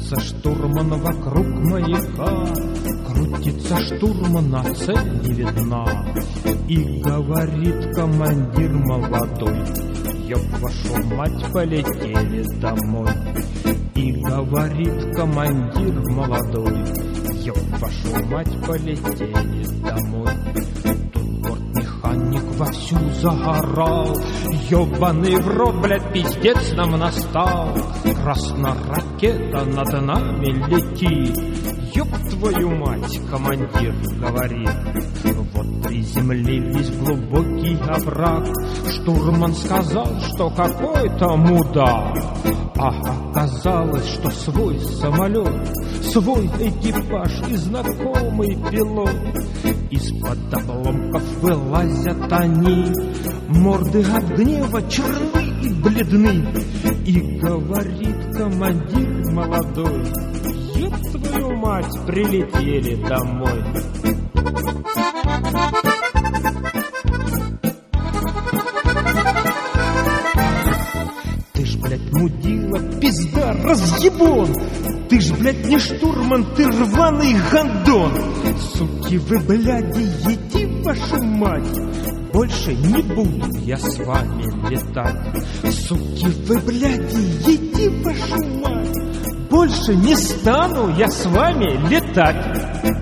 Крутится штурман вокруг маяка, крутится штурман, а цель не видна. И говорит командир молодой: ёб вашу мать, полетели домой. И говорит командир молодой: ёб вашу мать, полетели домой. Тут бортмеханик вовсю загорал: ёбаный в рот, блядь, пиздец нам настал. Красная ракета над нами летит. Ёб твою мать, командир говорит. Вот приземлились в глубокий овраг. Штурман сказал, что какой-то мудак. А оказалось, что свой самолет, свой экипаж и знакомый пилот. Из-под обломков вылазят они, морды от гнева черны и бледны. И говорит командир молодой: ёб твою мать, прилетели домой. Ты ж, блядь, мудила, пизда, разъебон. Ты ж, блядь, не штурман, ты рваный гандон. Суки вы, бляди, еди вашу мать. Больше не буду я с вами летать. Суки вы, бляди, еди вашу мать. Больше не стану я с вами летать.